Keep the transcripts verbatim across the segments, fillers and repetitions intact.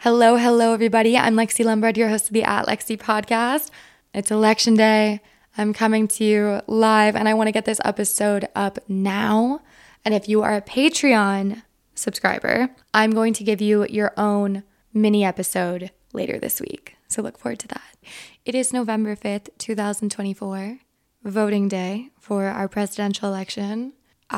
Hello, hello, everybody. I'm Lexi Lombard, your host of the At Lexi podcast. It's election day. I'm coming to you live, and I want to get this episode up now. And if you are a Patreon subscriber, I'm going to give you your own mini episode later this week. So look forward to that. It is November fifth, twenty twenty-four, voting day for our presidential election.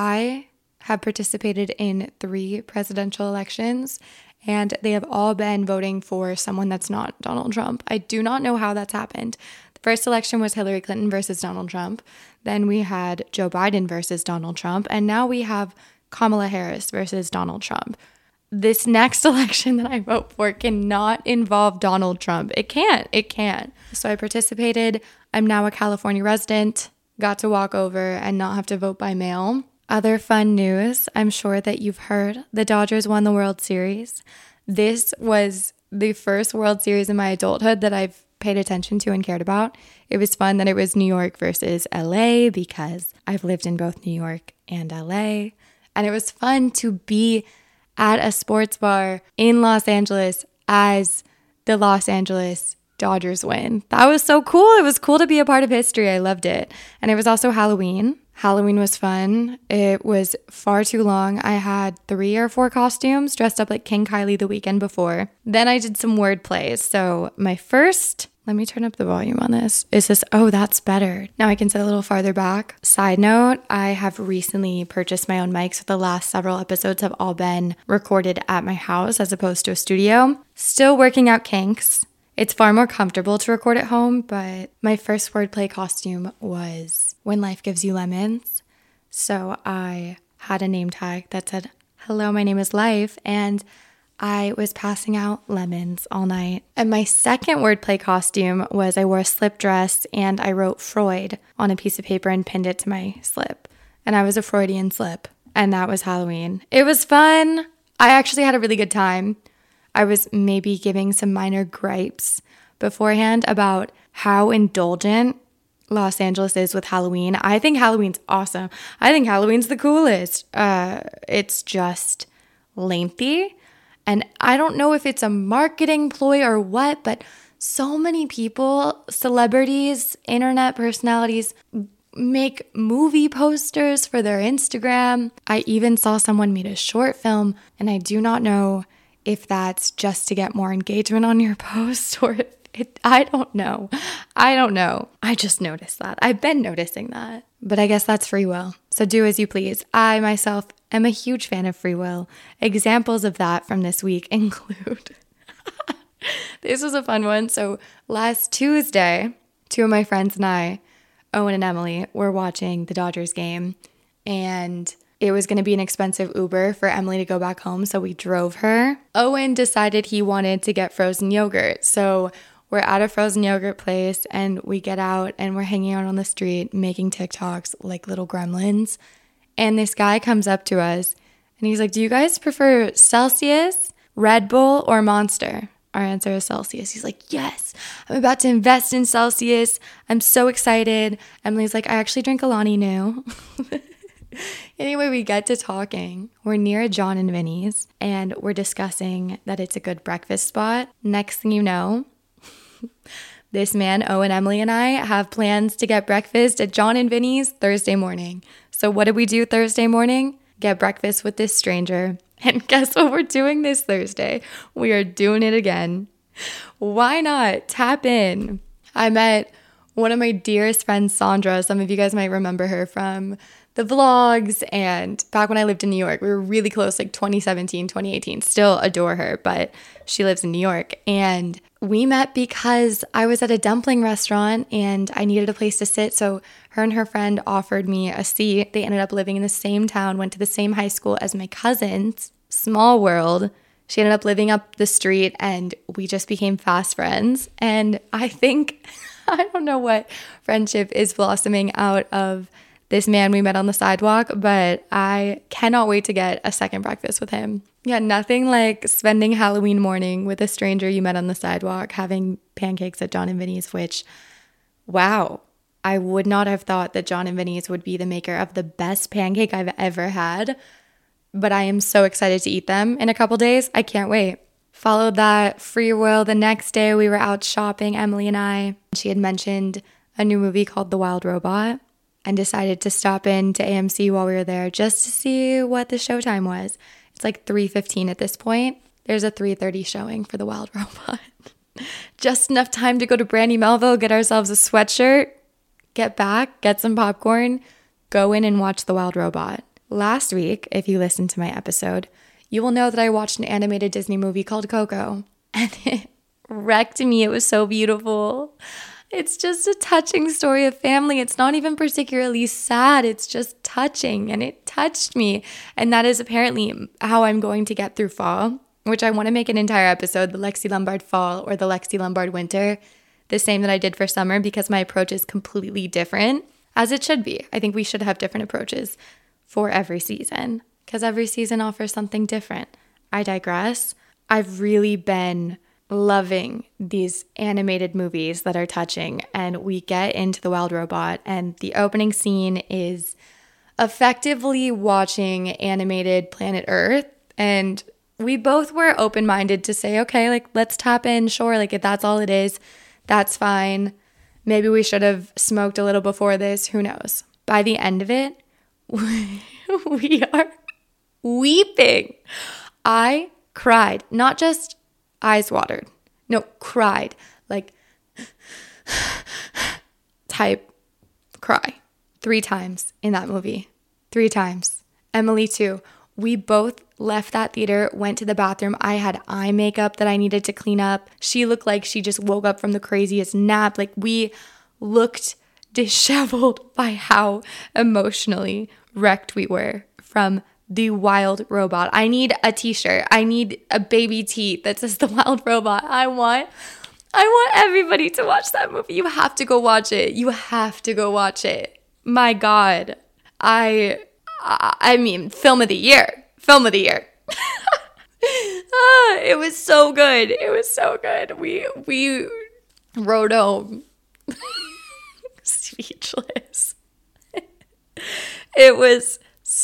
I have participated in three presidential elections, and they have all been voting for someone that's not Donald Trump. I do not know how that's happened. The first election was Hillary Clinton versus Donald Trump. Then we had Joe Biden versus Donald Trump. And now we have Kamala Harris versus Donald Trump. This next election that I vote for cannot involve Donald Trump. It can't. It can't. So I participated. I'm now a California resident. Got to walk over and not have to vote by mail. Other fun news, I'm sure that you've heard, the Dodgers won the World Series. This was the first World Series in my adulthood that I've paid attention to and cared about. It was fun that it was New York versus L A because I've lived in both New York and L A. And it was fun to be at a sports bar in Los Angeles as the Los Angeles Dodgers win. That was so cool. It was cool to be a part of history. I loved it. And it was also Halloween. Halloween was fun. It was far too long. I had three or four costumes, dressed up like King Kylie the weekend before. Then I did some word plays. So my first, let me turn up the volume on this. Is this, oh, that's better. Now I can sit a little farther back. Side note, I have recently purchased my own mic, so the last several episodes have all been recorded at my house as opposed to a studio. Still working out kinks. It's far more comfortable to record at home, but my first wordplay costume was When Life Gives You Lemons. So I had a name tag that said, "Hello, my name is Life," and I was passing out lemons all night. And my second wordplay costume was I wore a slip dress and I wrote Freud on a piece of paper and pinned it to my slip. And I was a Freudian slip, and that was Halloween. It was fun. I actually had a really good time. I was maybe giving some minor gripes beforehand about how indulgent Los Angeles is with Halloween. I think Halloween's awesome. I think Halloween's the coolest. Uh, it's just lengthy. And I don't know if it's a marketing ploy or what, but so many people, celebrities, internet personalities, make movie posters for their Instagram. I even saw someone made a short film, and I do not know if that's just to get more engagement on your post or if it, I don't know. I don't know. I just noticed that. I've been noticing that. But I guess that's free will. So do as you please. I myself am a huge fan of free will. Examples of that from this week include, this was a fun one. So last Tuesday, two of my friends and I, Owen and Emily, were watching the Dodgers game, and it was going to be an expensive Uber for Emily to go back home, so we drove her. Owen decided he wanted to get frozen yogurt, so we're at a frozen yogurt place, and we get out, and we're hanging out on the street, making TikToks like little gremlins, and this guy comes up to us, and he's like, "Do you guys prefer Celsius, Red Bull, or Monster?" Our answer is Celsius. He's like, "Yes, I'm about to invest in Celsius. I'm so excited." Emily's like, "I actually drink Alani Nu." Anyway, we get to talking. We're near a John and Vinny's, and we're discussing that it's a good breakfast spot. Next thing you know, this man, Owen, Emily, and I have plans to get breakfast at John and Vinny's Thursday morning. So what did we do Thursday morning? Get breakfast with this stranger. And guess what we're doing this Thursday? We are doing it again. Why not? Tap in. I met one of my dearest friends, Sandra. Some of you guys might remember her from the vlogs, and back when I lived in New York. We were really close, like twenty seventeen, twenty eighteen. Still adore her, but she lives in New York. And we met because I was at a dumpling restaurant and I needed a place to sit. So her and her friend offered me a seat. They ended up living in the same town, went to the same high school as my cousins. Small world. She ended up living up the street, and we just became fast friends. And I think, I don't know what friendship is blossoming out of this man we met on the sidewalk, but I cannot wait to get a second breakfast with him. Yeah, nothing like spending Halloween morning with a stranger you met on the sidewalk, having pancakes at John and Vinny's, which, wow, I would not have thought that John and Vinny's would be the maker of the best pancake I've ever had, but I am so excited to eat them in a couple days. I can't wait. Followed that Free Will. The next day we were out shopping, Emily and I. She had mentioned a new movie called The Wild Robot and decided to stop in to A M C while we were there just to see what the showtime was. It's like three fifteen at this point. There's a three thirty showing for The Wild Robot. Just enough time to go to Brandy Melville, get ourselves a sweatshirt, get back, get some popcorn, go in and watch The Wild Robot. Last week, if you listened to my episode, you will know that I watched an animated Disney movie called Coco, and it wrecked me. It was so beautiful. It's just a touching story of family. It's not even particularly sad. It's just touching, and it touched me. And that is apparently how I'm going to get through fall, which I want to make an entire episode, the Lexi Lombard fall or the Lexi Lombard winter, the same that I did for summer, because my approach is completely different, as it should be. I think we should have different approaches for every season, because every season offers something different. I digress. I've really been loving these animated movies that are touching, and we get into The Wild Robot, and the opening scene is effectively watching animated Planet Earth, and we both were open-minded to say, okay, like, let's tap in, sure, like, if that's all it is, that's fine. Maybe we should have smoked a little before this, who knows? By the end of it, we are weeping. I cried, not just eyes watered, no, cried, like, type cry, three times in that movie, three times. Emily too. We both left that theater, went to the bathroom. I had eye makeup that I needed to clean up. She looked like she just woke up from the craziest nap. Like, we looked disheveled by how emotionally wrecked we were from The Wild Robot. I need a t-shirt. I need a baby tee that says The Wild Robot. I want, I want everybody to watch that movie. You have to go watch it. You have to go watch it. My God. I... I mean, film of the year. Film of the year. ah, it was so good. It was so good. We we rode home speechless. It was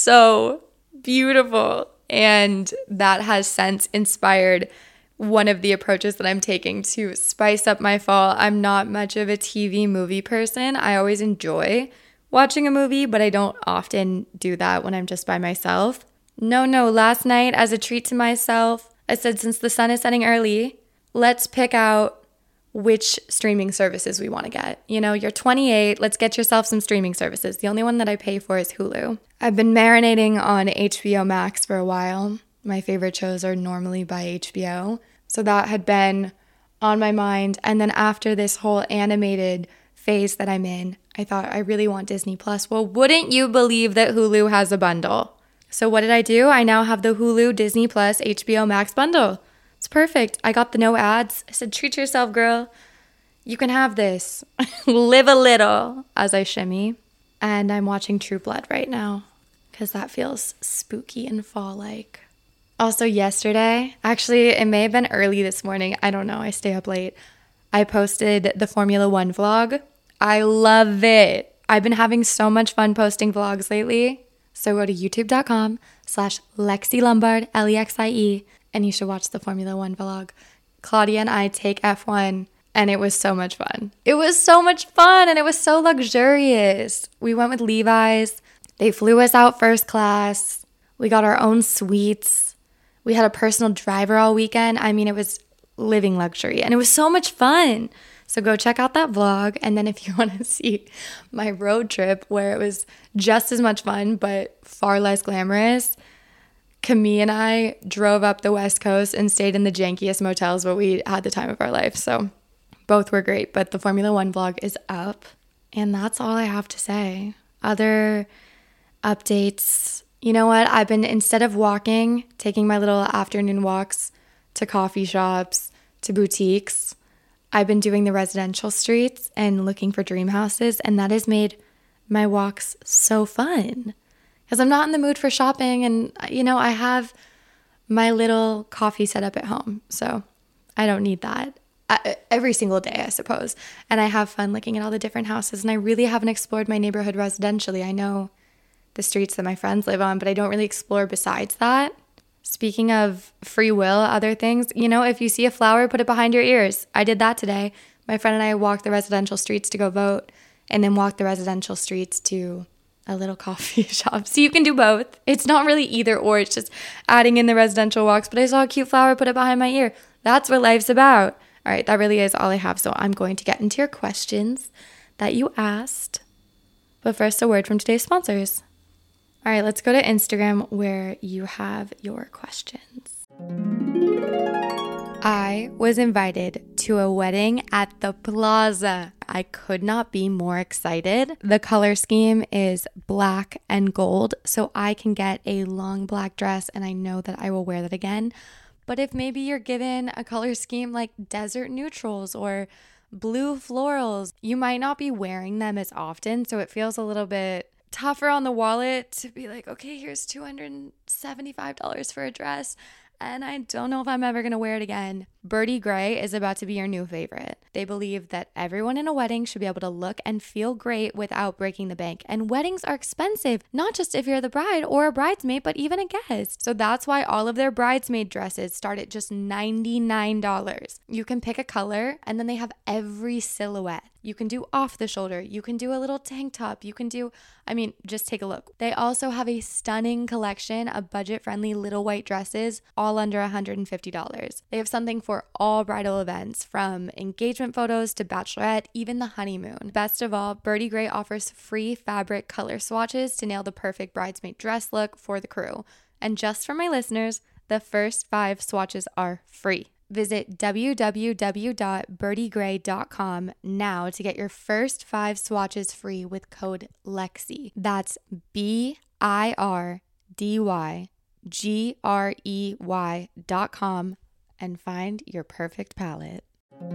so beautiful. And that has since inspired one of the approaches that I'm taking to spice up my fall. I'm not much of a T V movie person. I always enjoy watching a movie, but I don't often do that when I'm just by myself. No, no, last night, as a treat to myself, I said, since the sun is setting early, let's pick out which streaming services we want to get. You know, you're twenty-eight, let's get yourself some streaming services. The only one that I pay for is Hulu. I've been marinating on H B O Max for a while. My favorite shows are normally by H B O. So that had been on my mind. And then after this whole animated phase that I'm in, I thought, I really want Disney Plus. Well, wouldn't you believe that Hulu has a bundle? So what did I do? I now have the Hulu, Disney Plus, H B O Max bundle. It's perfect. I got the no ads. I said, treat yourself, girl. You can have this. Live a little, as I shimmy. And I'm watching True Blood right now because that feels spooky and fall-like. Also yesterday, actually, it may have been early this morning. I don't know. I stay up late. I posted the Formula One vlog. I love it. I've been having so much fun posting vlogs lately. So go to youtube.com slash Lexi Lombard, L E X I E, and you should watch the Formula One vlog. Claudia and I take F one, and it was so much fun. It was so much fun, and it was so luxurious. We went with Levi's. They flew us out first class. We got our own suites. We had a personal driver all weekend. I mean, it was living luxury, and it was so much fun. So go check out that vlog. And then if you want to see my road trip where it was just as much fun but far less glamorous, Camille and I drove up the West Coast and stayed in the jankiest motels, but we had the time of our life. So both were great. But the Formula One vlog is up. And that's all I have to say. Other updates. You know what? I've been, instead of walking, taking my little afternoon walks to coffee shops, to boutiques, I've been doing the residential streets and looking for dream houses, and that has made my walks so fun because I'm not in the mood for shopping, and, you know, I have my little coffee set up at home, so I don't need that I, every single day, I suppose, and I have fun looking at all the different houses, and I really haven't explored my neighborhood residentially. I know the streets that my friends live on, but I don't really explore besides that, Speaking of free will, other things, you know, if you see a flower, put it behind your ears. I did that today. My friend and I walked the residential streets to go vote and then walked the residential streets to a little coffee shop. So you can do both. It's not really either or. It's just adding in the residential walks. But I saw a cute flower, put it behind my ear. That's what life's about. All right, that really is all I have. So I'm going to get into your questions that you asked. But first, a word from today's sponsors. All right, let's go to Instagram where you have your questions. I was invited to a wedding at the Plaza. I could not be more excited. The color scheme is black and gold, so I can get a long black dress, and I know that I will wear that again. But if maybe you're given a color scheme like desert neutrals or blue florals, you might not be wearing them as often, so it feels a little bit tougher on the wallet to be like, okay, here's two hundred seventy-five dollars for a dress, and I don't know if I'm ever going to wear it again. Birdie Gray is about to be your new favorite. They believe that everyone in a wedding should be able to look and feel great without breaking the bank. And weddings are expensive, not just if you're the bride or a bridesmaid, but even a guest. So that's why all of their bridesmaid dresses start at just ninety-nine dollars. You can pick a color, and then they have every silhouette. You can do off the shoulder. You can do a little tank top. You can do, I mean, just take a look. They also have a stunning collection of budget-friendly little white dresses, all under one hundred fifty dollars. They have something for all bridal events, from engagement photos to bachelorette, even the honeymoon. Best of all, Birdie Gray offers free fabric color swatches to nail the perfect bridesmaid dress look for the crew. And just for my listeners, the first five swatches are free. Visit w w w dot birdie gray dot com now to get your first five swatches free with code LEXI. That's B I R D Y G R E Y dot com and find your perfect palette.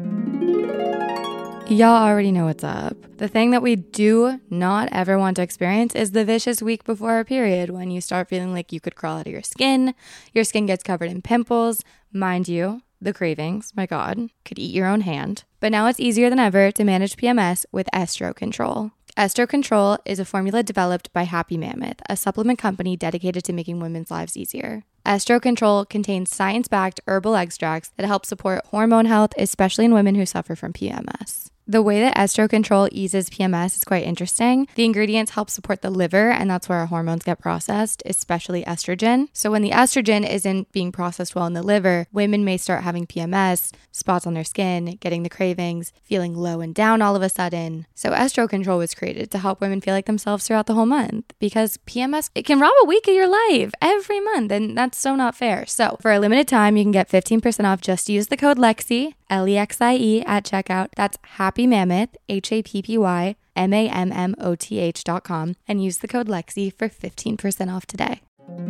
Y'all already know what's up. The thing that we do not ever want to experience is the vicious week before our period, when you start feeling like you could crawl out of your skin, your skin gets covered in pimples. Mind you, the cravings, my God, could eat your own hand. But now it's easier than ever to manage P M S with Estro Control. Estro Control is a formula developed by Happy Mammoth, a supplement company dedicated to making women's lives easier. Estro Control contains science-backed herbal extracts that help support hormone health, especially in women who suffer from P M S. The way that Estro Control eases P M S is quite interesting. The ingredients help support the liver, and that's where our hormones get processed, especially estrogen. So when the estrogen isn't being processed well in the liver, women may start having P M S, spots on their skin, getting the cravings, feeling low and down all of a sudden. So Estro Control was created to help women feel like themselves throughout the whole month, because P M S, it can rob a week of your life every month, and that's so not fair. So for a limited time, you can get fifteen percent off. Just use the code LEXI, L E X I E, at checkout. That's Happy Mammoth, H A P P Y M A M M O T H dot com, and use the code LEXI for fifteen percent off today.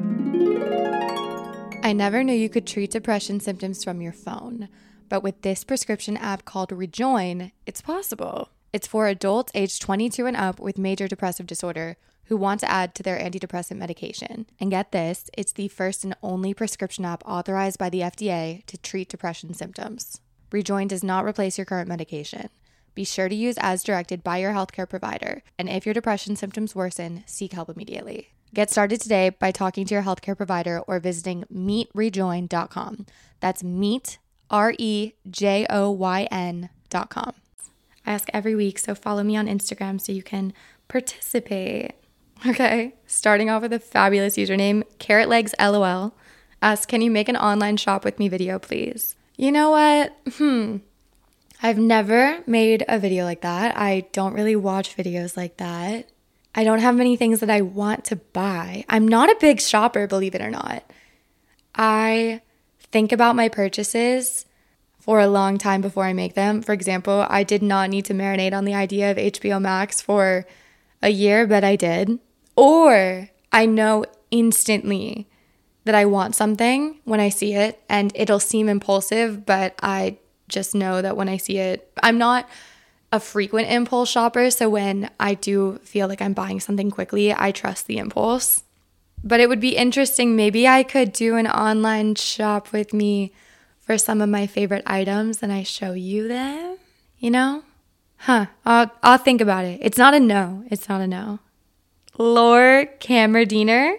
I never knew you could treat depression symptoms from your phone, but with this prescription app called Rejoin, it's possible. It's for adults aged twenty-two and up with major depressive disorder who want to add to their antidepressant medication. And get this, it's the first and only prescription app authorized by the F D A to treat depression symptoms. Rejoin does not replace your current medication. Be sure to use as directed by your healthcare provider. And if your depression symptoms worsen, seek help immediately. Get started today by talking to your healthcare provider or visiting meet rejoin dot com. That's meet, R E J O Y N dot com. I ask every week, so follow me on Instagram so you can participate. Okay, starting off with a fabulous username, Carrot Legs L O L. Ask, can you make an online shop with me video, please? You know what? Hmm. I've never made a video like that. I don't really watch videos like that. I don't have many things that I want to buy. I'm not a big shopper, believe it or not. I think about my purchases for a long time before I make them. For example, I did not need to marinate on the idea of H B O Max for a year, but I did. Or I know instantly that I want something when I see it, and it'll seem impulsive, but I just know that when I see it, I'm not a frequent impulse shopper, so when I do feel like I'm buying something quickly, I trust the impulse. But it would be interesting, maybe I could do an online shop with me for some of my favorite items and I show you them, you know? Huh, I'll, I'll think about it. It's not a no, it's not a no. Lore Cameradiner,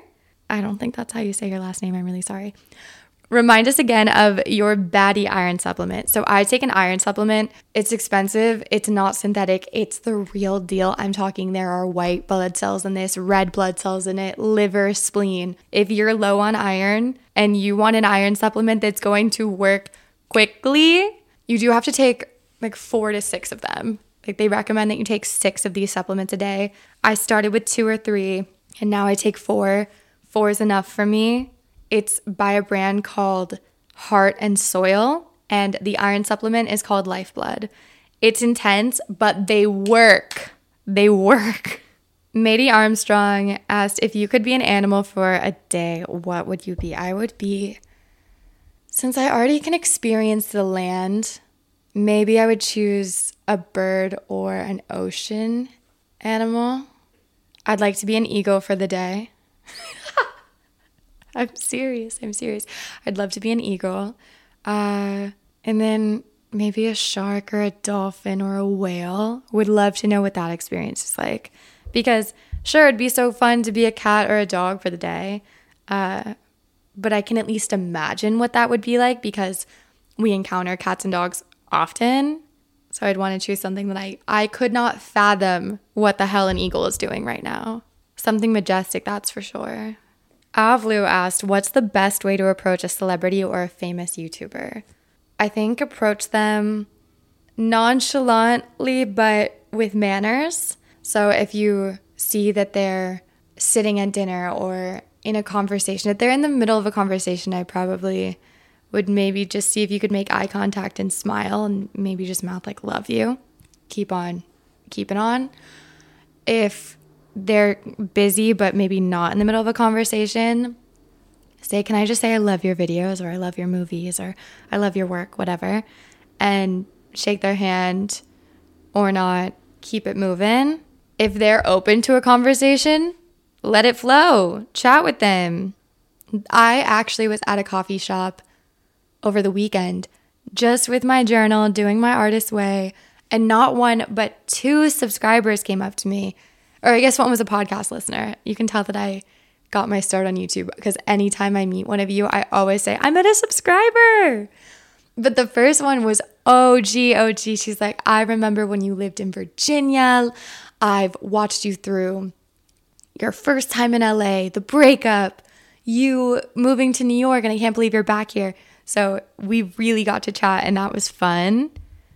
I don't think that's how you say your last name. I'm really sorry. Remind us again of your baddie iron supplement. So I take an iron supplement. It's expensive. It's not synthetic. It's the real deal. I'm talking there are white blood cells in this, red blood cells in it, liver, spleen. If you're low on iron and you want an iron supplement that's going to work quickly, you do have to take like four to six of them. Like they recommend that you take six of these supplements a day. I started with two or three and now I take four. Four is enough for me. It's by a brand called Heart and Soil, and the iron supplement is called Lifeblood. It's intense, but they work. They work. Mady Armstrong asked, if you could be an animal for a day, what would you be? I would be, since I already can experience the land, maybe I would choose a bird or an ocean animal. I'd like to be an eagle for the day. I'm serious. I'm serious. I'd love to be an eagle. Uh, and then maybe a shark or a dolphin or a whale. Would love to know what that experience is like. Because sure, it'd be so fun to be a cat or a dog for the day. Uh, but I can at least imagine what that would be like because we encounter cats and dogs often. So I'd want to choose something that I, I could not fathom what the hell an eagle is doing right now. Something majestic, that's for sure. Avlu asked, what's the best way to approach a celebrity or a famous YouTuber? I think approach them nonchalantly, but with manners. So if you see that they're sitting at dinner or in a conversation, if they're in the middle of a conversation, I probably would maybe just see if you could make eye contact and smile and maybe just mouth like, love you. Keep on keeping on. If they're busy but maybe not in the middle of a conversation, say, can I just say I love your videos or I love your movies or I love your work, whatever, and shake their hand or not, keep it moving. If they're open to a conversation, let it flow. Chat with them. I actually was at a coffee shop over the weekend just with my journal, doing my artist way, and not one but two subscribers came up to me. Or I guess one was a podcast listener. You can tell that I got my start on YouTube because anytime I meet one of you, I always say, I'm at a subscriber. But the first one was O G, O G. She's like, I remember when you lived in Virginia. I've watched you through your first time in L A, the breakup, you moving to New York, and I can't believe you're back here. So we really got to chat, and that was fun.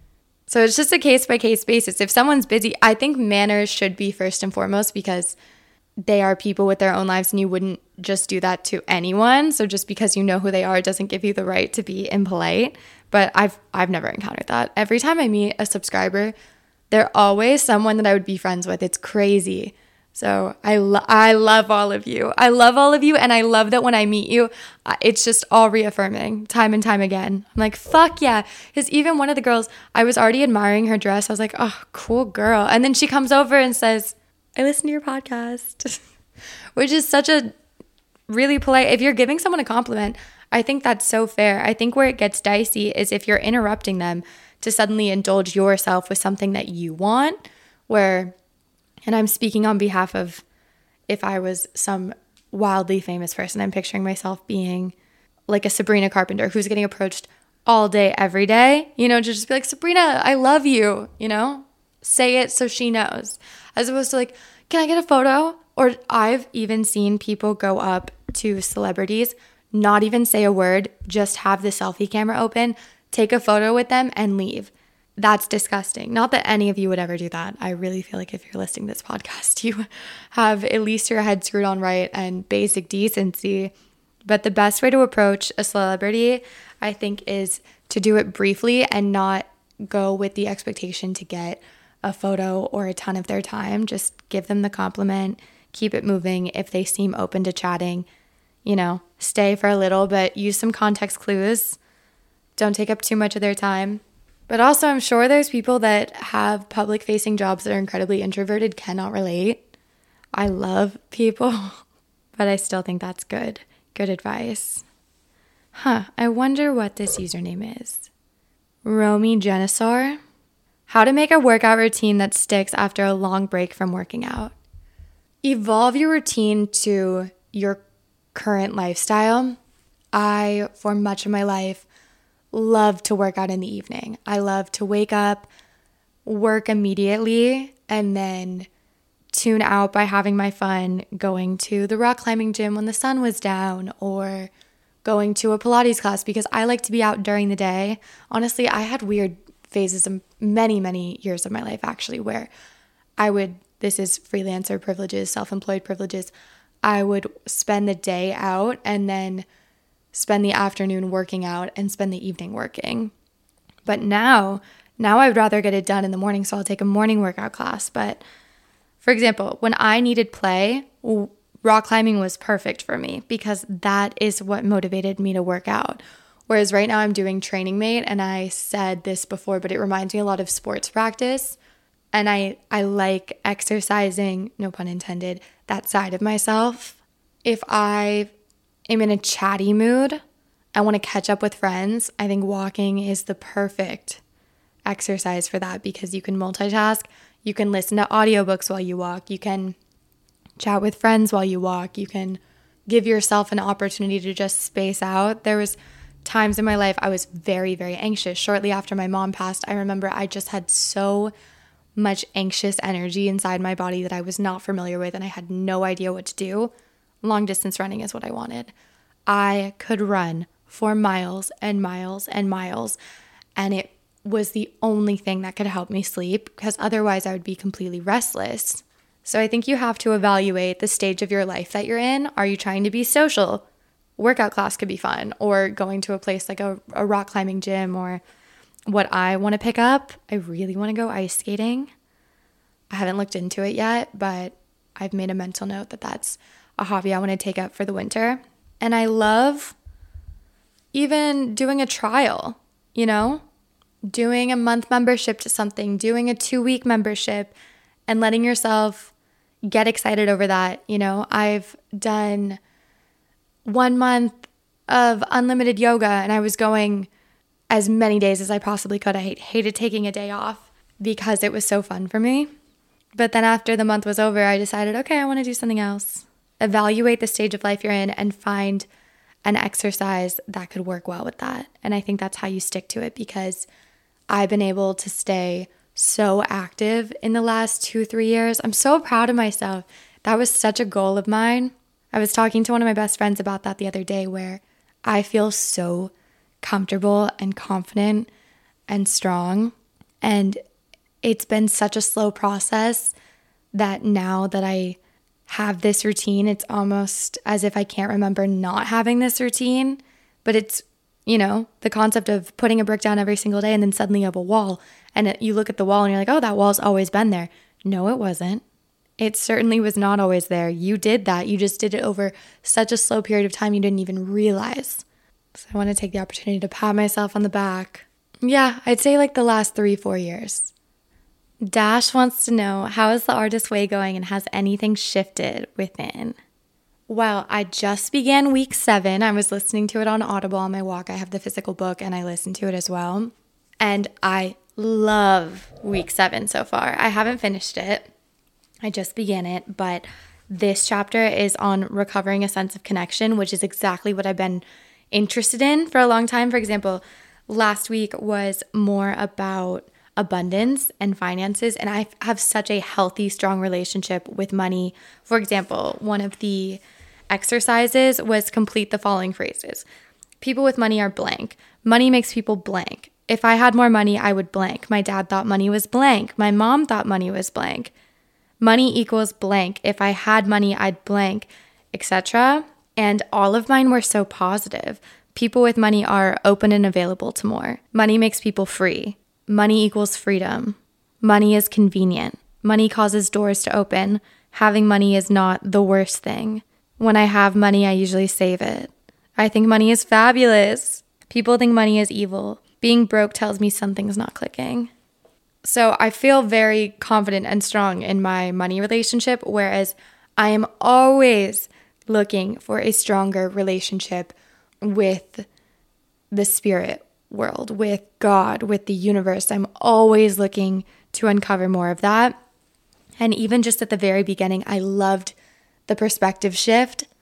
So it's just a case-by-case basis. If someone's busy, I think manners should be first and foremost because they are people with their own lives and you wouldn't just do that to anyone. So just because you know who they are doesn't give you the right to be impolite. But I've I've never encountered that. Every time I meet a subscriber, they're always someone that I would be friends with. It's crazy. So I, lo- I love all of you. I love all of you. And I love that when I meet you, it's just all reaffirming time and time again. I'm like, fuck yeah. Because even one of the girls, I was already admiring her dress. I was like, oh, cool girl. And then she comes over and says, I listen to your podcast, which is such a really polite. If you're giving someone a compliment, I think that's so fair. I think where it gets dicey is if you're interrupting them to suddenly indulge yourself with something that you want, where... And I'm speaking on behalf of if I was some wildly famous person. I'm picturing myself being like a Sabrina Carpenter who's getting approached all day, every day. You know, to just be like, Sabrina, I love you, you know? Say it so she knows. As opposed to like, can I get a photo? Or I've even seen people go up to celebrities, not even say a word, just have the selfie camera open, take a photo with them and leave. That's disgusting. Not that any of you would ever do that. I really feel like if you're listening to this podcast, you have at least your head screwed on right and basic decency. But the best way to approach a celebrity, I think, is to do it briefly and not go with the expectation to get a photo or a ton of their time. Just give them the compliment, keep it moving. If they seem open to chatting, you know, stay for a little, but use some context clues. Don't take up too much of their time. But also, I'm sure there's people that have public-facing jobs that are incredibly introverted, cannot relate. I love people, but I still think that's good. Good advice. Huh, I wonder what this username is. Romy Genesaur. How to make a workout routine that sticks after a long break from working out. Evolve your routine to your current lifestyle, I, for much of my life, love to work out in the evening. I love to wake up, work immediately, and then tune out by having my fun going to the rock climbing gym when the sun was down, or going to a Pilates class, because I like to be out during the day. Honestly, I had weird phases of many, many years of my life actually where I would, this is freelancer privileges, self-employed privileges, I would spend the day out and then spend the afternoon working out and spend the evening working. But now, now I would rather get it done in the morning, so I'll take a morning workout class. But for example, when I needed play, rock climbing was perfect for me because that is what motivated me to work out. Whereas right now I'm doing Training Mate, and I said this before, but it reminds me a lot of sports practice. And I, I like exercising, no pun intended, that side of myself. If I am in a chatty mood, I want to catch up with friends, I think walking is the perfect exercise for that because you can multitask. You can listen to audiobooks while you walk. You can chat with friends while you walk. You can give yourself an opportunity to just space out. There was times in my life I was very, very anxious. Shortly after my mom passed, I remember I just had so much anxious energy inside my body that I was not familiar with, and I had no idea what to do. Long distance running is what I wanted. I could run for miles and miles and miles, and it was the only thing that could help me sleep because otherwise I would be completely restless. So I think you have to evaluate the stage of your life that you're in. Are you trying to be social? Workout class could be fun, or going to a place like a, a rock climbing gym, or what I want to pick up. I really want to go ice skating. I haven't looked into it yet, but I've made a mental note that that's a hobby I want to take up for the winter. And I love even doing a trial, you know, doing a month membership to something, doing a two-week membership, and letting yourself get excited over that. You know, I've done one month of unlimited yoga, and I was going as many days as I possibly could. I hated taking a day off because it was so fun for me. But then after the month was over, I decided, okay, I want to do something else. Evaluate the stage of life you're in and find an exercise that could work well with that. And I think that's how you stick to it, because I've been able to stay so active in the last two, three years. I'm so proud of myself. That was such a goal of mine. I was talking to one of my best friends about that the other day, where I feel so comfortable and confident and strong. And it's been such a slow process that now that I have this routine, it's almost as if I can't remember not having this routine. But it's, you know, the concept of putting a brick down every single day and then suddenly you have a wall. And it, you look at the wall and you're like, oh, that wall's always been there. No, it wasn't. It certainly was not always there. You did that. You just did it over such a slow period of time you didn't even realize. So I want to take the opportunity to pat myself on the back. Yeah, I'd say like the last three, four years. Dash wants to know, how is the Artist Way going and has anything shifted within? Well, I just began week seven. I was listening to it on Audible on my walk. I have the physical book and I listened to it as well. And I love week seven so far. I haven't finished it. I just began it, but this chapter is on recovering a sense of connection, which is exactly what I've been interested in for a long time. For example, last week was more about abundance and finances, and I have such a healthy, strong relationship with money. For example, one of the exercises was complete the following phrases. People with money are blank. Money makes people blank. If I had more money, I would blank. My dad thought money was blank. My mom thought money was blank. Money equals blank. If I had money, I'd blank, et cetera. And all of mine were so positive. People with money are open and available to more. Money makes people free. Money equals freedom. Money is convenient. Money causes doors to open. Having money is not the worst thing. When I have money, I usually save it. I think money is fabulous. People think money is evil. Being broke tells me something's not clicking. So I feel very confident and strong in my money relationship, whereas I am always looking for a stronger relationship with the spirit world, with God, with the universe. I'm always looking to uncover more of that. And even just at the very beginning, I loved the perspective shift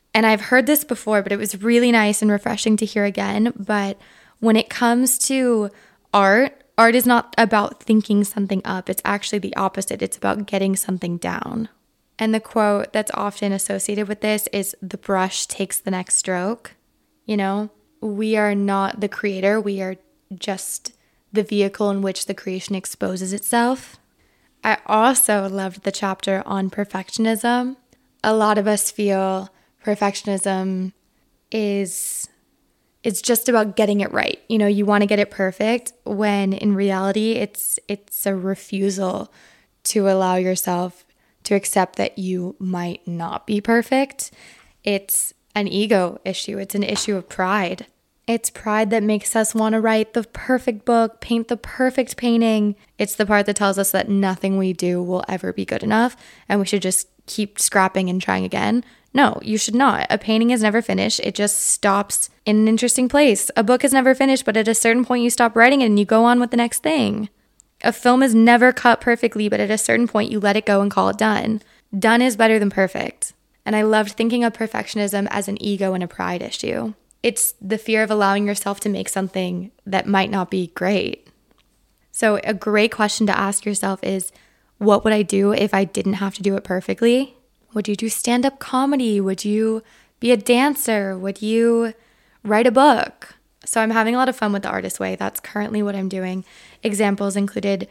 And I've heard this before, but it was really nice and refreshing to hear again. But when it comes to art, art is not about thinking something up. It's actually the opposite. It's about getting something down. And the quote that's often associated with this is, the brush takes the next stroke. You know, we are not the creator. We are just the vehicle in which the creation exposes itself. I also loved the chapter on perfectionism. A lot of us feel perfectionism is it's just about getting it right. You know, you want to get it perfect, when in reality it's it's a refusal to allow yourself to accept that you might not be perfect. It's an ego issue. It's an issue of pride. It's pride that makes us want to write the perfect book, paint the perfect painting. It's the part that tells us that nothing we do will ever be good enough and we should just keep scrapping and trying again. No, you should not. A painting is never finished. It just stops in an interesting place. A book is never finished, but at a certain point you stop writing it and you go on with the next thing. A film is never cut perfectly, but at a certain point you let it go and call it done. Done is better than perfect. And I loved thinking of perfectionism as an ego and a pride issue. It's the fear of allowing yourself to make something that might not be great. So a great question to ask yourself is, what would I do if I didn't have to do it perfectly? Would you do stand-up comedy? Would you be a dancer? Would you write a book? So I'm having a lot of fun with The Artist Way. That's currently what I'm doing. Examples included,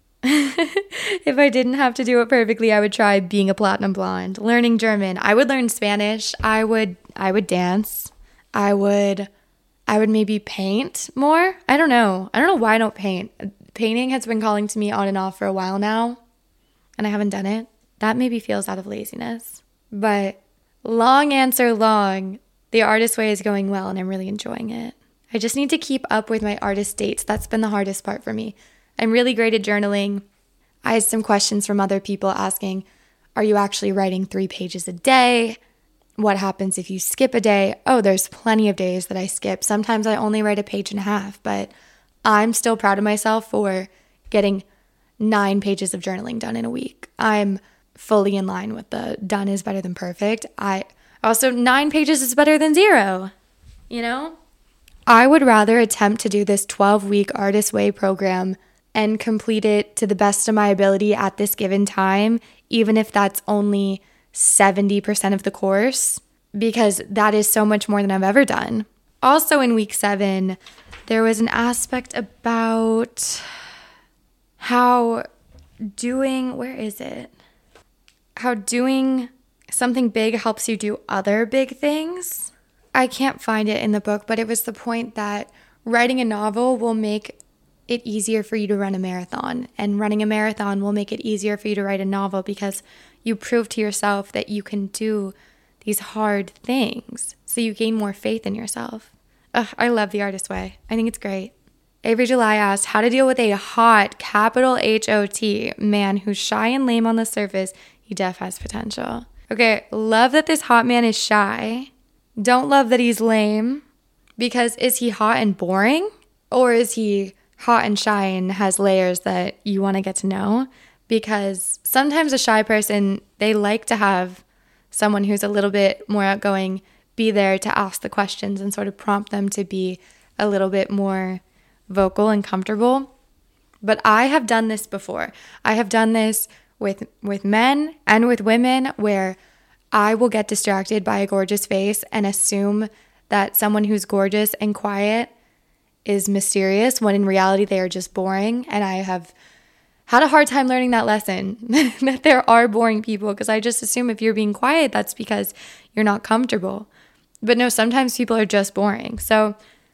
if I didn't have to do it perfectly, I would try being a platinum blonde, learning German. I would learn Spanish. I would I would dance. I would I would maybe paint more. I don't know. I don't know why I don't paint. Painting has been calling to me on and off for a while now, and I haven't done it. That maybe feels out of laziness. But long answer long, The Artist Way is going well and I'm really enjoying it. I just need to keep up with my artist dates. That's been the hardest part for me. I'm really great at journaling. I had some questions from other people asking, are you actually writing three pages a day? What happens if you skip a day? Oh, there's plenty of days that I skip. Sometimes I only write a page and a half, but I'm still proud of myself for getting nine pages of journaling done in a week. I'm fully in line with the done is better than perfect. I also, nine pages is better than zero, you know? I would rather attempt to do this twelve-week Artist Way program and complete it to the best of my ability at this given time, even if that's only seventy percent of the course, because that is so much more than I've ever done. Also in week seven, there was an aspect about how doing, where is it? How doing something big helps you do other big things. I can't find it in the book, but it was the point that writing a novel will make it easier for you to run a marathon, and running a marathon will make it easier for you to write a novel because you prove to yourself that you can do these hard things. So you gain more faith in yourself. Ugh, I love The Artist Way. I think it's great. Avery July asked how to deal with a hot, capital H O T, man who's shy and lame on the surface. He def has potential. Okay, love that this hot man is shy. Don't love that he's lame, because is he hot and boring? Or is he hot and shy and has layers that you want to get to know? Because sometimes a shy person, they like to have someone who's a little bit more outgoing be there to ask the questions and sort of prompt them to be a little bit more vocal and comfortable. But I have done this before. I have done this with with men and with women, where I will get distracted by a gorgeous face and assume that someone who's gorgeous and quiet is mysterious, when in reality they are just boring. And I have had a hard time learning that lesson, that there are boring people, because I just assume if you're being quiet, that's because you're not comfortable. But no, sometimes people are just boring. So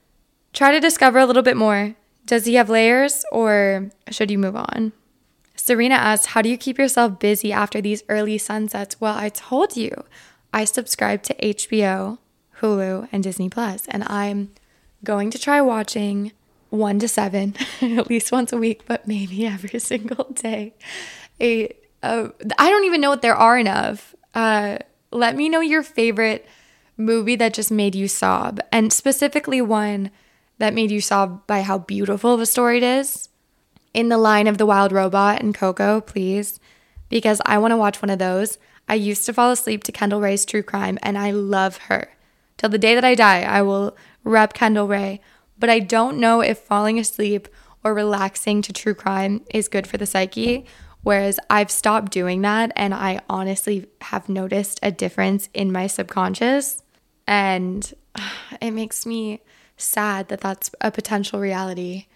try to discover a little bit more. Does he have layers, or should you move on? Serena asked, how do you keep yourself busy after these early sunsets? Well, I told you, I subscribe to H B O, Hulu, and Disney Plus, and I'm going to try watching one to seven at least once a week, but maybe every single day. A, uh, I don't even know what there are enough. Uh, let me know your favorite movie that just made you sob, and specifically one that made you sob by how beautiful the story it is. In the line of The Wild Robot and Coco, please, because I want to watch one of those. I used to fall asleep to Kendall Rae's true crime, and I love her. Till the day that I die, I will rep Kendall Rae. But I don't know if falling asleep or relaxing to true crime is good for the psyche, whereas I've stopped doing that, and I honestly have noticed a difference in my subconscious, and it makes me sad that that's a potential reality.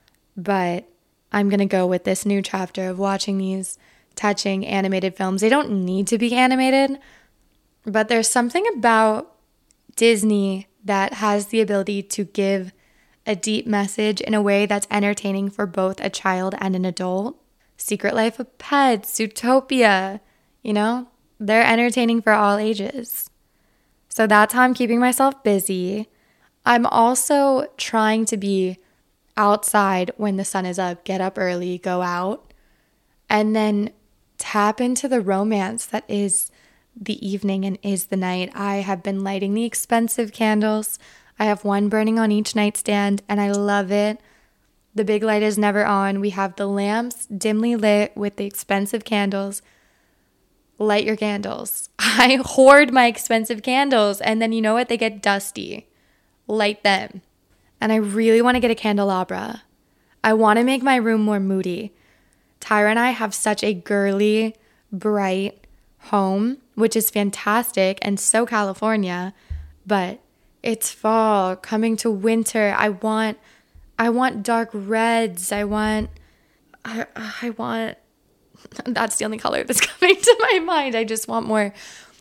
But I'm going to go with this new chapter of watching these touching animated films. They don't need to be animated, but there's something about Disney that has the ability to give a deep message in a way that's entertaining for both a child and an adult. Secret Life of Pets, Zootopia, you know, they're entertaining for all ages. So that's how I'm keeping myself busy. I'm also trying to be outside when the sun is up, get up early, go out, and then tap into the romance that is the evening and is the night. I have been lighting the expensive candles. I have one burning on each nightstand, and I love it. The big light is never on. We have the lamps dimly lit with the expensive candles. Light your candles. I hoard my expensive candles, and then you know what? They get dusty. Light them. And I really want to get a candelabra. I want to make my room more moody. Tyra and I have such a girly, bright home, which is fantastic and so California, but it's fall, coming to winter. I want I want dark reds. I want I I want that's the only color that's coming to my mind. I just want more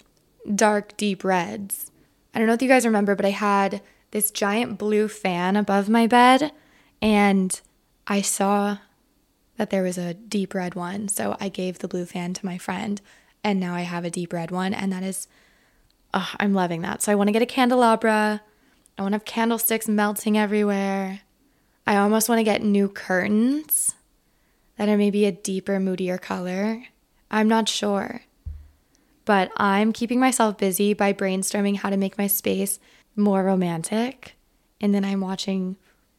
dark, deep reds. I don't know if you guys remember, but I had this giant blue fan above my bed, and I saw that there was a deep red one, so I gave the blue fan to my friend, and now I have a deep red one, and that is, oh, I'm loving that. So I want to get a candelabra. I want to have candlesticks melting everywhere. I almost want to get new curtains that are maybe a deeper, moodier color. I'm not sure, but I'm keeping myself busy by brainstorming how to make my space more romantic, and then I'm watching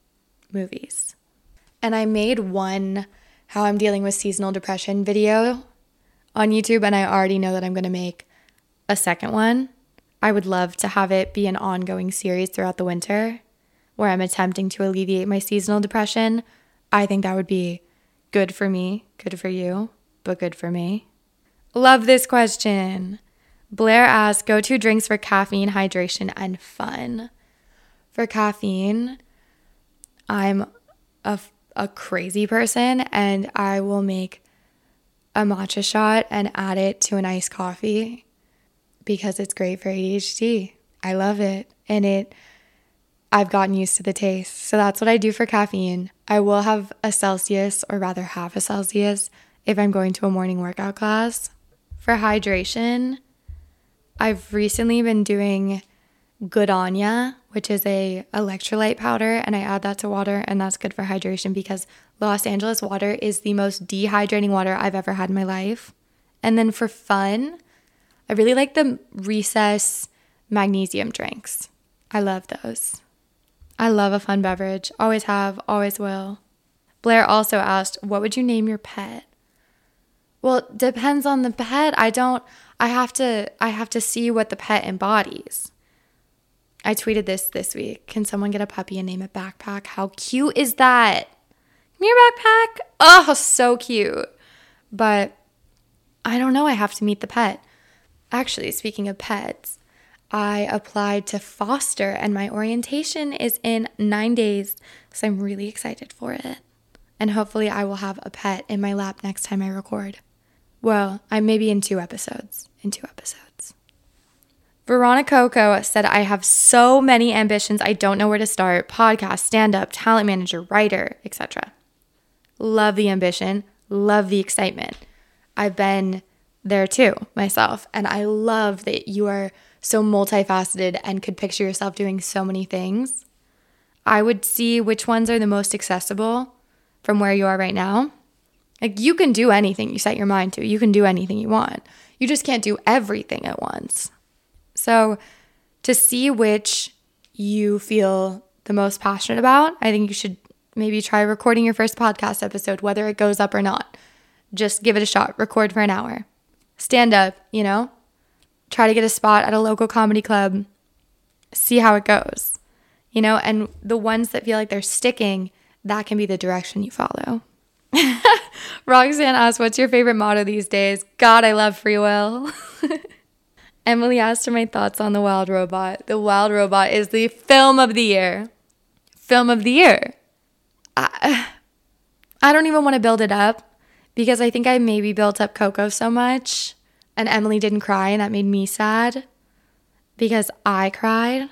movies. And I made one how I'm dealing with seasonal depression video on YouTube, and I already know that I'm going to make a second one. I would love to have it be an ongoing series throughout the winter where I'm attempting to alleviate my seasonal depression. I think that would be good for me, good for you, but good for me. Love this question. Blair asks, go-to drinks for caffeine, hydration, and fun. For caffeine, I'm a, a crazy person, and I will make a matcha shot and add it to an iced coffee because it's great for A D H D. I love it, and it. I've gotten used to the taste. So that's what I do for caffeine. I will have a Celsius, or rather half a Celsius, if I'm going to a morning workout class. For hydration, I've recently been doing Goodanya, which is a electrolyte powder, and I add that to water, and that's good for hydration because Los Angeles water is the most dehydrating water I've ever had in my life. And then for fun, I really like the Recess magnesium drinks. I love those. I love a fun beverage. Always have, always will. Blair also asked, what would you name your pet? Well, it depends on the pet. I don't, I have to, I have to see what the pet embodies. I tweeted this this week. Can someone get a puppy and name it Backpack? How cute is that? Come here, Backpack. Oh, so cute. But I don't know. I have to meet the pet. Actually, speaking of pets, I applied to foster and my orientation is in nine days. So I'm really excited for it. And hopefully I will have a pet in my lap next time I record. Well, I maybe in two episodes. In two episodes. Veronica Coco said, I have so many ambitions, I don't know where to start. Podcast, stand-up, talent manager, writer, et cetera. Love the ambition. Love the excitement. I've been there too, myself. And I love that you are so multifaceted and could picture yourself doing so many things. I would see which ones are the most accessible from where you are right now. Like, you can do anything you set your mind to. You can do anything you want. You just can't do everything at once. So to see which you feel the most passionate about, I think you should maybe try recording your first podcast episode, whether it goes up or not. Just give it a shot. Record for an hour. stand up, you know? Try to get a spot at a local comedy club. See how it goes, you know? And the ones that feel like they're sticking, that can be the direction you follow. Roxanne asked, what's your favorite motto these days? God, I love free will. Emily asked for my thoughts on The Wild Robot. The Wild Robot is the film of the year. Film of the year. I, I don't even want to build it up because I think I maybe built up Coco so much and Emily didn't cry and that made me sad because I cried.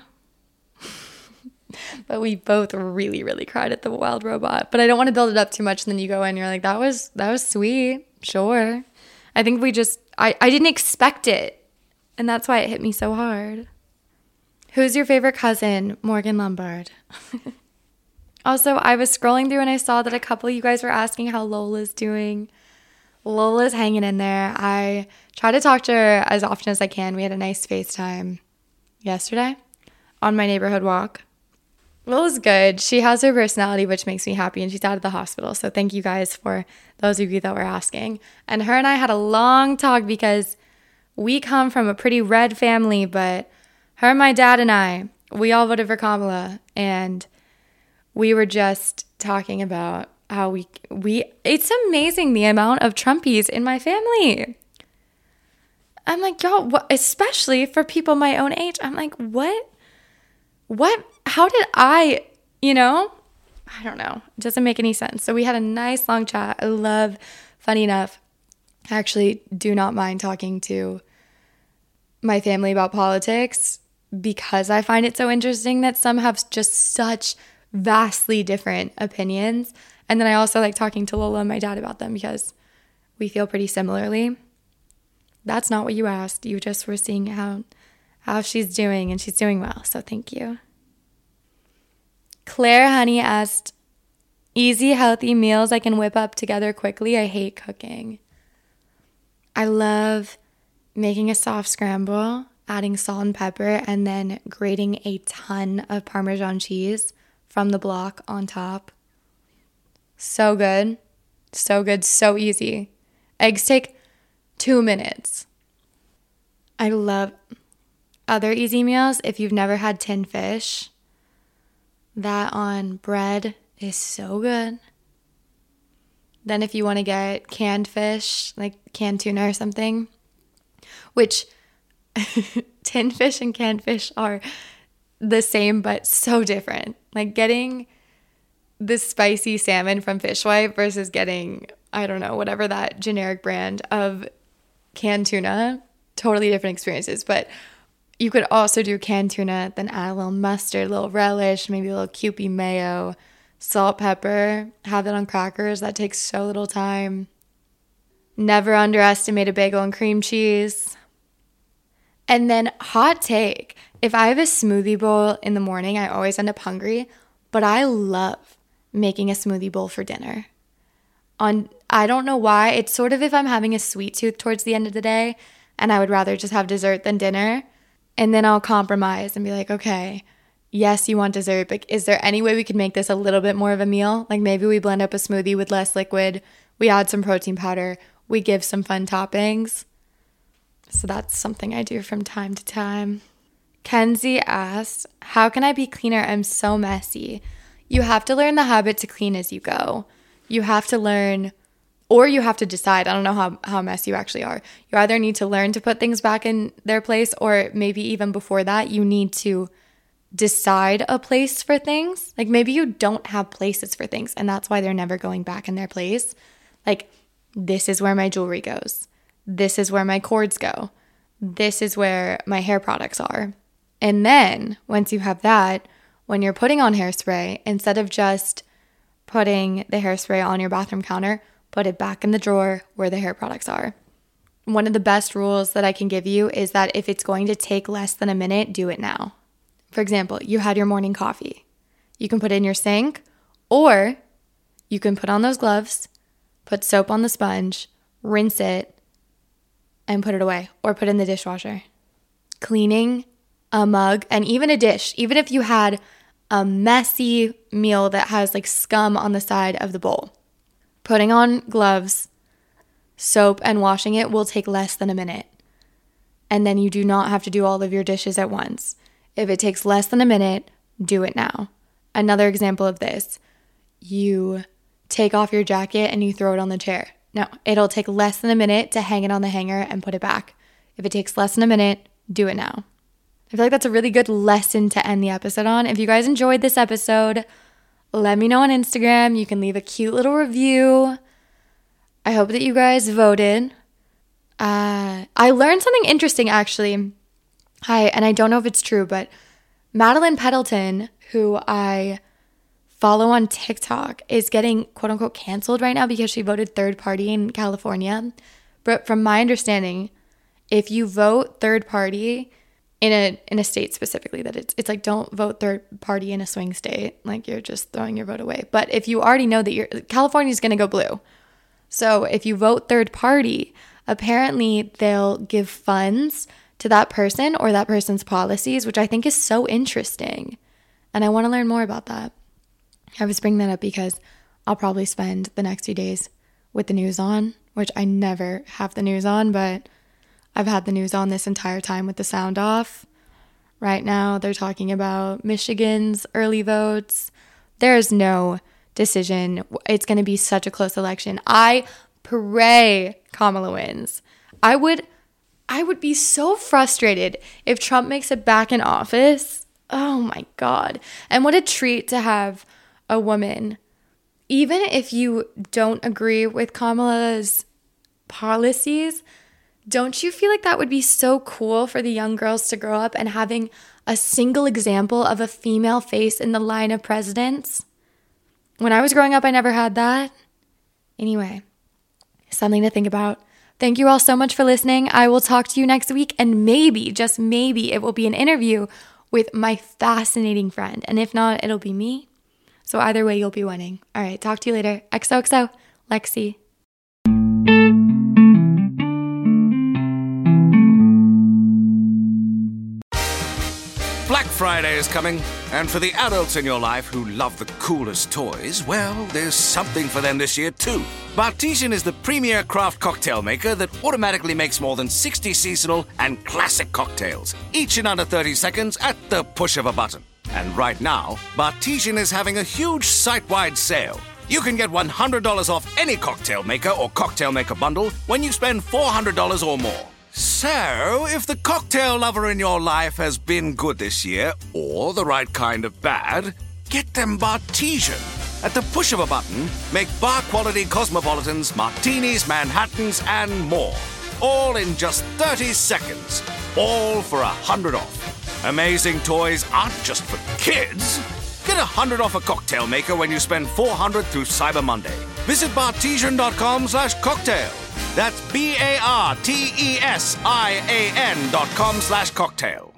But we both really, really cried at The Wild Robot. But I don't want to build it up too much. And then you go in and you're like, that was that was sweet. Sure. I think we just, I, I didn't expect it. And that's why it hit me so hard. Who's your favorite cousin? Morgan Lombard. Also, I was scrolling through and I saw that a couple of you guys were asking how Lola's doing. Lola's hanging in there. I try to talk to her as often as I can. We had a nice FaceTime yesterday on my neighborhood walk. Lola's good. She has her personality, which makes me happy, and she's out of the hospital. So thank you guys for those of you that were asking. And her and I had a long talk because we come from a pretty red family, but her, my dad, and I, we all voted for Kamala. And we were just talking about how we, we, it's amazing the amount of Trumpies in my family. I'm like, y'all, what, especially for people my own age. I'm like, what? What? How did I, you know? I don't know. It doesn't make any sense. So we had a nice long chat. I love, funny enough, I actually do not mind talking to my family about politics because I find it so interesting that some have just such vastly different opinions. And then I also like talking to Lola and my dad about them because we feel pretty similarly. That's not what you asked. You just were seeing how how she's doing, and she's doing well, so thank you. Claire Honey asked, easy, healthy meals I can whip up together quickly. I hate cooking. I love making a soft scramble, adding salt and pepper, and then grating a ton of Parmesan cheese from the block on top. So good. So good. So easy. Eggs take two minutes. I love other easy meals. If you've never had tin fish, that on bread is so good. Then if you want to get canned fish, like canned tuna or something, which tin fish and canned fish are the same but so different. Like getting the spicy salmon from Fishwife versus getting, I don't know, whatever that generic brand of canned tuna, totally different experiences. But you could also do canned tuna, then add a little mustard, a little relish, maybe a little Kewpie mayo, salt, pepper, have that on crackers. That takes so little time. Never underestimate a bagel and cream cheese. And then hot take, if I have a smoothie bowl in the morning, I always end up hungry, but I love making a smoothie bowl for dinner. On I don't know why, it's sort of if I'm having a sweet tooth towards the end of the day and I would rather just have dessert than dinner. And then I'll compromise and be like, okay, yes, you want dessert, but is there any way we could make this a little bit more of a meal? Like maybe we blend up a smoothie with less liquid, we add some protein powder, we give some fun toppings. So that's something I do from time to time. Kenzie asked, how can I be cleaner? I'm so messy. You have to learn the habit to clean as you go. You have to learn, or you have to decide. I don't know how, how messy you actually are. You either need to learn to put things back in their place, or maybe even before that, you need to decide a place for things. Like maybe you don't have places for things, and that's why they're never going back in their place. Like, this is where my jewelry goes. This is where my cords go. This is where my hair products are. And then once you have that, when you're putting on hairspray, instead of just putting the hairspray on your bathroom counter, put it back in the drawer where the hair products are. One of the best rules that I can give you is that if it's going to take less than a minute, do it now. For example, you had your morning coffee. You can put it in your sink, or you can put on those gloves, put soap on the sponge, rinse it, and put it away, or put it in the dishwasher. Cleaning a mug and even a dish, even if you had a messy meal that has like scum on the side of the bowl, putting on gloves, soap and washing it will take less than a minute. And then you do not have to do all of your dishes at once. If it takes less than a minute, do it now. Another example of this, you take off your jacket and you throw it on the chair. No, it'll take less than a minute to hang it on the hanger and put it back. If it takes less than a minute, do it now. I feel like that's a really good lesson to end the episode on. If you guys enjoyed this episode, let me know on Instagram. You can leave a cute little review. I hope that you guys voted. Uh, I learned something interesting, actually. I and I don't know if it's true, but Madeline Pendleton, who I follow on TikTok, is getting quote-unquote canceled right now because she voted third party in California. But from my understanding, if you vote third party in a in a state specifically, that it's it's like don't vote third party in a swing state, like you're just throwing your vote away. But if you already know that you're California's going to go blue, so if you vote third party, apparently they'll give funds to that person or that person's policies, which I think is so interesting, and I want to learn more about that. I was bringing that up because I'll probably spend the next few days with the news on, which I never have the news on, but I've had the news on this entire time with the sound off. Right now, they're talking about Michigan's early votes. There's no decision. It's going to be such a close election. I pray Kamala wins. I would, I would be so frustrated if Trump makes it back in office. Oh my God. And what a treat to have a woman. Even if you don't agree with Kamala's policies, don't you feel like that would be so cool for the young girls to grow up and having a single example of a female face in the line of presidents? When I was growing up, I never had that. Anyway, something to think about. Thank you all so much for listening. I will talk to you next week, and maybe, just maybe, it will be an interview with my fascinating friend. And if not, it'll be me. So either way, you'll be winning. All right, talk to you later. X O X O, Lexi. Black Friday is coming, and for the adults in your life who love the coolest toys, well, there's something for them this year too. Bartesian is the premier craft cocktail maker that automatically makes more than sixty seasonal and classic cocktails, each in under thirty seconds at the push of a button. And right now, Bartesian is having a huge site-wide sale. You can get one hundred dollars off any cocktail maker or cocktail maker bundle when you spend four hundred dollars or more. So, if the cocktail lover in your life has been good this year, or the right kind of bad, get them Bartesian. At the push of a button, make bar-quality cosmopolitans, martinis, Manhattans, and more. All in just thirty seconds. All for one hundred dollars off. Amazing toys aren't just for kids. Get one hundred dollars off a cocktail maker when you spend four hundred dollars through Cyber Monday. Visit bartesian.com slash cocktail. That's B-A-R-T-E-S-I-A-N dot com slash cocktail.